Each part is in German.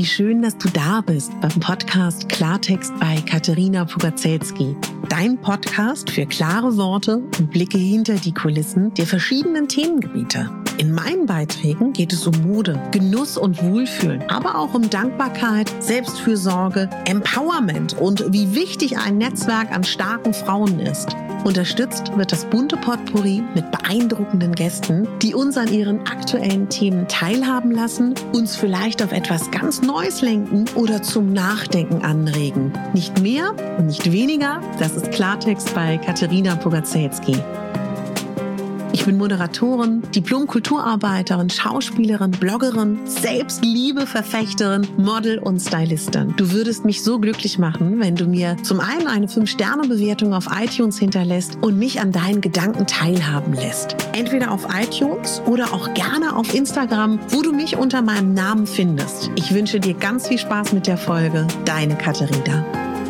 Wie schön, dass du da bist beim Podcast Klartext bei Katerina Pugacelski. Dein Podcast für klare Worte und Blicke hinter die Kulissen der verschiedenen Themengebiete. In meinen Beiträgen geht es um Mode, Genuss und Wohlfühlen, aber auch um Dankbarkeit, Selbstfürsorge, Empowerment und wie wichtig ein Netzwerk an starken Frauen ist. Unterstützt wird das bunte Potpourri mit beeindruckenden Gästen, die uns an ihren aktuellen Themen teilhaben lassen, uns vielleicht auf etwas ganz Neues lenken oder zum Nachdenken anregen. Nicht mehr und nicht weniger, das ist Klartext bei Katerina Pugacelski. Ich bin Moderatorin, Diplom-Kulturarbeiterin, Schauspielerin, Bloggerin, Selbstliebe-Verfechterin, Model und Stylistin. Du würdest mich so glücklich machen, wenn du mir zum einen eine 5-Sterne-Bewertung auf iTunes hinterlässt und mich an deinen Gedanken teilhaben lässt. Entweder auf iTunes oder auch gerne auf Instagram, wo du mich unter meinem Namen findest. Ich wünsche dir ganz viel Spaß mit der Folge. Deine Katerina.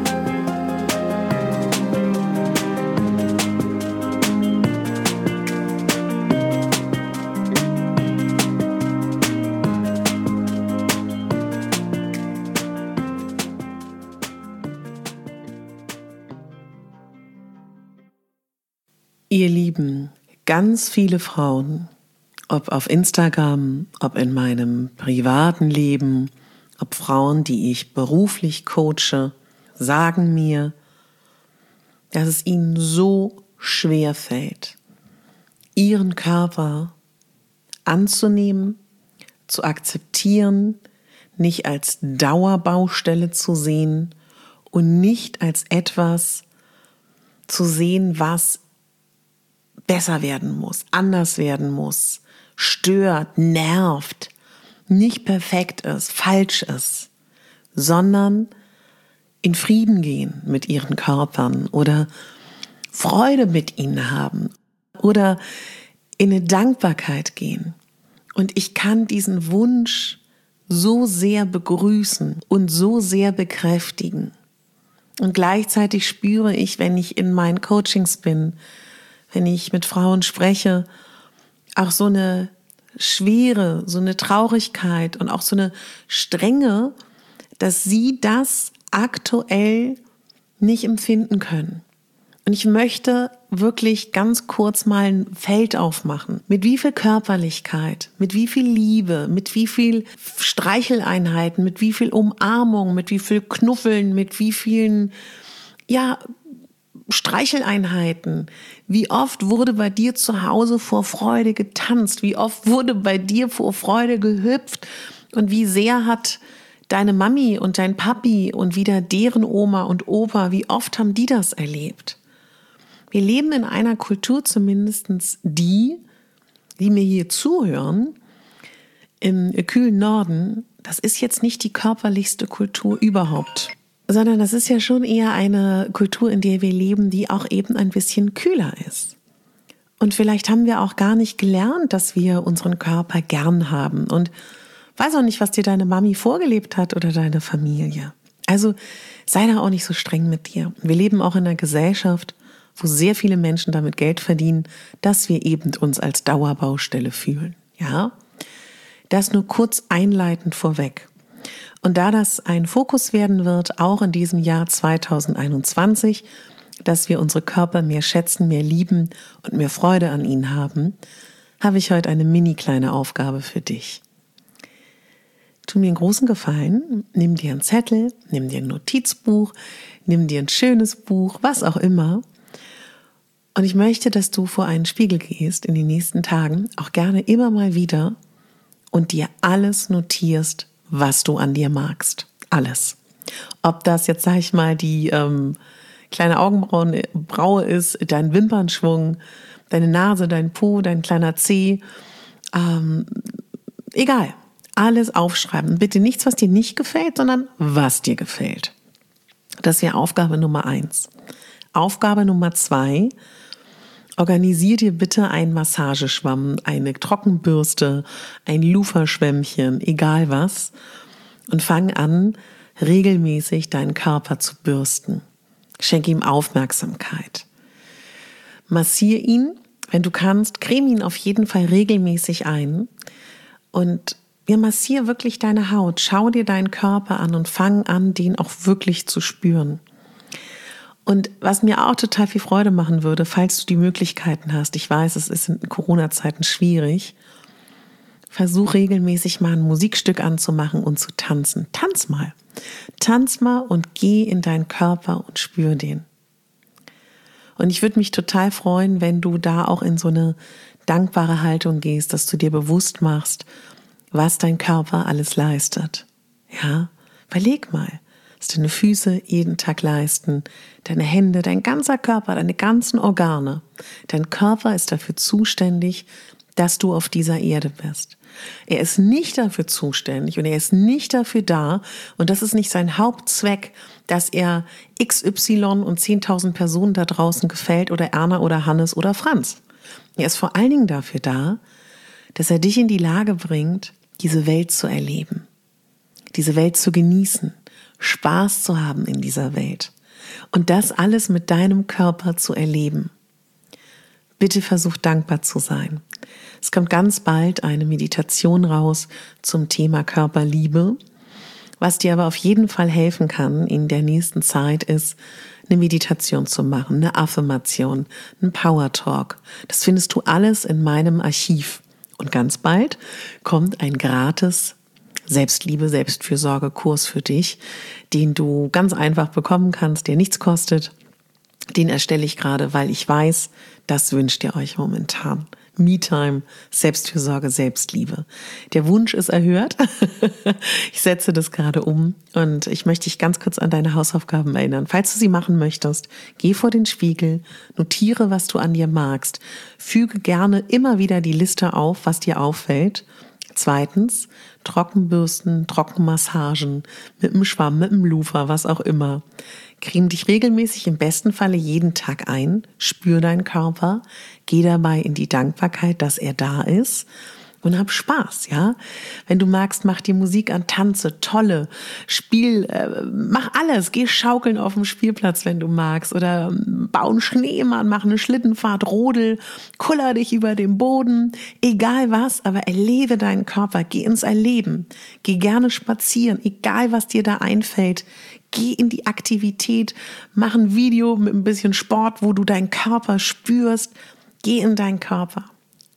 Ihr Lieben, ganz viele Frauen, ob auf Instagram, ob in meinem privaten Leben, ob Frauen, die ich beruflich coache, sagen mir, dass es ihnen so schwer fällt, ihren Körper anzunehmen, zu akzeptieren, nicht als Dauerbaustelle zu sehen und nicht als etwas zu sehen, was besser werden muss, anders werden muss, stört, nervt, nicht perfekt ist, falsch ist, sondern in Frieden gehen mit ihren Körpern oder Freude mit ihnen haben oder in eine Dankbarkeit gehen. Und ich kann diesen Wunsch so sehr begrüßen und so sehr bekräftigen. Und gleichzeitig spüre ich, wenn ich in meinen Coachings bin, wenn ich mit Frauen spreche, auch so eine Schwere, so eine Traurigkeit und auch so eine Strenge, dass sie das aktuell nicht empfinden können. Und ich möchte wirklich ganz kurz mal ein Feld aufmachen. Mit wie viel Körperlichkeit, mit wie viel Liebe, mit wie viel Streicheleinheiten, mit wie viel Umarmung, mit wie viel Knuffeln, mit wie vielen, Streicheleinheiten. Wie oft wurde bei dir zu Hause vor Freude getanzt? Wie oft wurde bei dir vor Freude gehüpft? Und wie sehr hat deine Mami und dein Papi und wieder deren Oma und Opa, wie oft haben die das erlebt? Wir leben in einer Kultur, zumindest die mir hier zuhören, im kühlen Norden. Das ist jetzt nicht die körperlichste Kultur überhaupt, sondern das ist ja schon eher eine Kultur, in der wir leben, die auch eben ein bisschen kühler ist. Und vielleicht haben wir auch gar nicht gelernt, dass wir unseren Körper gern haben. Und weiß auch nicht, was dir deine Mami vorgelebt hat oder deine Familie. Also sei da auch nicht so streng mit dir. Wir leben auch in einer Gesellschaft, wo sehr viele Menschen damit Geld verdienen, dass wir eben uns als Dauerbaustelle fühlen. Ja, das nur kurz einleitend vorweg. Und da das ein Fokus werden wird, auch in diesem Jahr 2021, dass wir unsere Körper mehr schätzen, mehr lieben und mehr Freude an ihnen haben, habe ich heute eine mini kleine Aufgabe für dich. Tu mir einen großen Gefallen, nimm dir einen Zettel, nimm dir ein Notizbuch, nimm dir ein schönes Buch, was auch immer. Und ich möchte, dass du vor einen Spiegel gehst in den nächsten Tagen, auch gerne immer mal wieder, und dir alles notierst, was du an dir magst. Alles. Ob das jetzt, sag ich mal, die kleine Augenbraue ist, dein Wimpernschwung, deine Nase, dein Po, dein kleiner Zeh. Egal. Alles aufschreiben. Bitte nichts, was dir nicht gefällt, sondern was dir gefällt. Das wäre Aufgabe Nummer 1. Aufgabe Nummer 2. Organisier dir bitte einen Massageschwamm, eine Trockenbürste, ein Luferschwämmchen, egal was, und fang an, regelmäßig deinen Körper zu bürsten. Schenk ihm Aufmerksamkeit. Massier ihn, wenn du kannst, creme ihn auf jeden Fall regelmäßig ein und Ja, massier wirklich deine Haut, schau dir deinen Körper an und fang an, den auch wirklich zu spüren. Und was mir auch total viel Freude machen würde, falls du die Möglichkeiten hast, ich weiß, es ist in Corona-Zeiten schwierig, versuch regelmäßig mal ein Musikstück anzumachen und zu tanzen. Tanz mal. Tanz mal und geh in deinen Körper und spür den. Und ich würde mich total freuen, wenn du da auch in so eine dankbare Haltung gehst, dass du dir bewusst machst, was dein Körper alles leistet. Ja, überleg mal, was deine Füße jeden Tag leisten, deine Hände, dein ganzer Körper, deine ganzen Organe. Dein Körper ist dafür zuständig, dass du auf dieser Erde bist. Er ist nicht dafür zuständig und er ist nicht dafür da und das ist nicht sein Hauptzweck, dass er XY und 10.000 Personen da draußen gefällt oder Erna oder Hannes oder Franz. Er ist vor allen Dingen dafür da, dass er dich in die Lage bringt, diese Welt zu erleben, diese Welt zu genießen, Spaß zu haben in dieser Welt und das alles mit deinem Körper zu erleben. Bitte versuch dankbar zu sein. Es kommt ganz bald eine Meditation raus zum Thema Körperliebe. Was dir aber auf jeden Fall helfen kann in der nächsten Zeit ist, eine Meditation zu machen, eine Affirmation, ein Power Talk. Das findest du alles in meinem Archiv. Und ganz bald kommt ein gratis Selbstliebe, Selbstfürsorge-Kurs für dich, den du ganz einfach bekommen kannst, der nichts kostet. Den erstelle ich gerade, weil ich weiß, das wünscht ihr euch momentan. Me-Time, Selbstfürsorge, Selbstliebe. Der Wunsch ist erhört. Ich setze das gerade um und ich möchte dich ganz kurz an deine Hausaufgaben erinnern. Falls du sie machen möchtest, geh vor den Spiegel, notiere, was du an dir magst, füge gerne immer wieder die Liste auf, was dir auffällt. Zweitens, Trockenbürsten, Trockenmassagen, mit dem Schwamm, mit dem Loofah, was auch immer. Creme dich regelmäßig, im besten Falle jeden Tag ein, spür deinen Körper, geh dabei in die Dankbarkeit, dass er da ist und hab Spaß, ja. Wenn du magst, mach dir Musik an, tanze, tolle, spiel, mach alles, geh schaukeln auf dem Spielplatz, wenn du magst oder bau einen Schneemann, mach eine Schlittenfahrt, rodel, kuller dich über den Boden, egal was, aber erlebe deinen Körper, geh ins Erleben, geh gerne spazieren, egal was dir da einfällt, geh in die Aktivität, mach ein Video mit ein bisschen Sport, wo du deinen Körper spürst, geh in deinen Körper.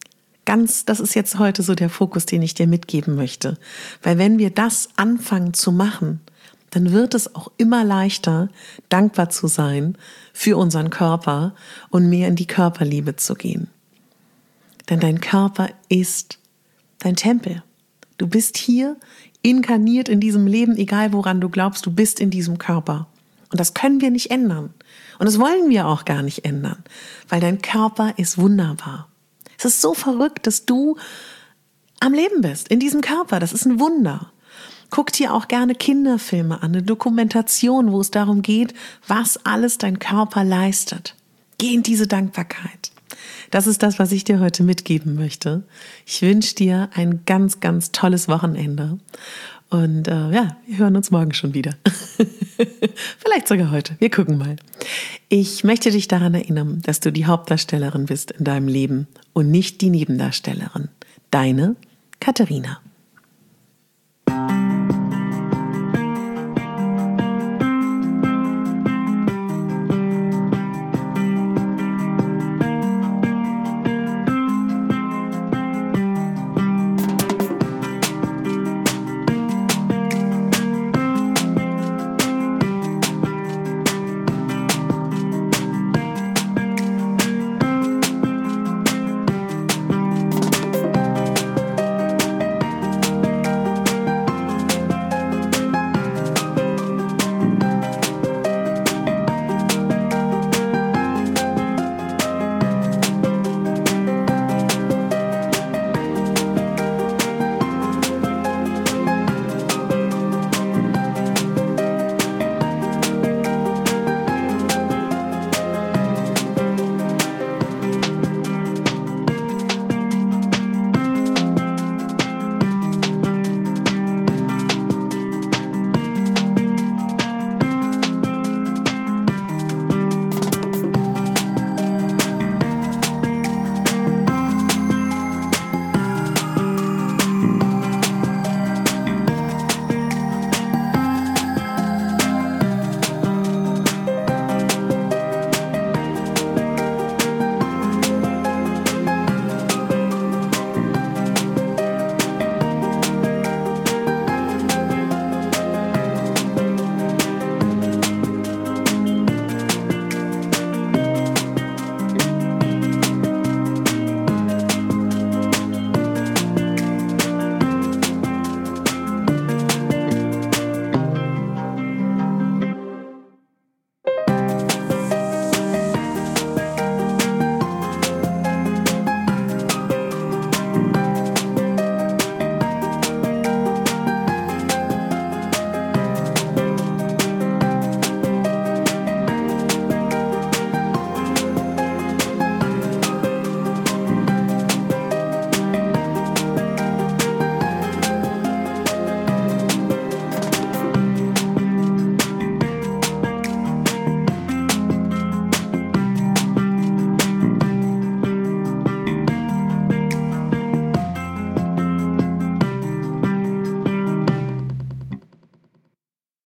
Das ist jetzt heute so der Fokus, den ich dir mitgeben möchte. Weil wenn wir das anfangen zu machen, dann wird es auch immer leichter, dankbar zu sein für unseren Körper und mehr in die Körperliebe zu gehen. Denn dein Körper ist dein Tempel. Du bist hier inkarniert in diesem Leben, egal woran du glaubst, du bist in diesem Körper. Und das können wir nicht ändern. Und das wollen wir auch gar nicht ändern, weil dein Körper ist wunderbar. Es ist so verrückt, dass du am Leben bist, in diesem Körper. Das ist ein Wunder. Guck dir auch gerne Kinderfilme an, eine Dokumentation, wo es darum geht, was alles dein Körper leistet. Geh in diese Dankbarkeit. Das ist das, was ich dir heute mitgeben möchte. Ich wünsche dir ein ganz, ganz tolles Wochenende. Und wir hören uns morgen schon wieder. Vielleicht sogar heute. Wir gucken mal. Ich möchte dich daran erinnern, dass du die Hauptdarstellerin bist in deinem Leben und nicht die Nebendarstellerin. Deine Katharina.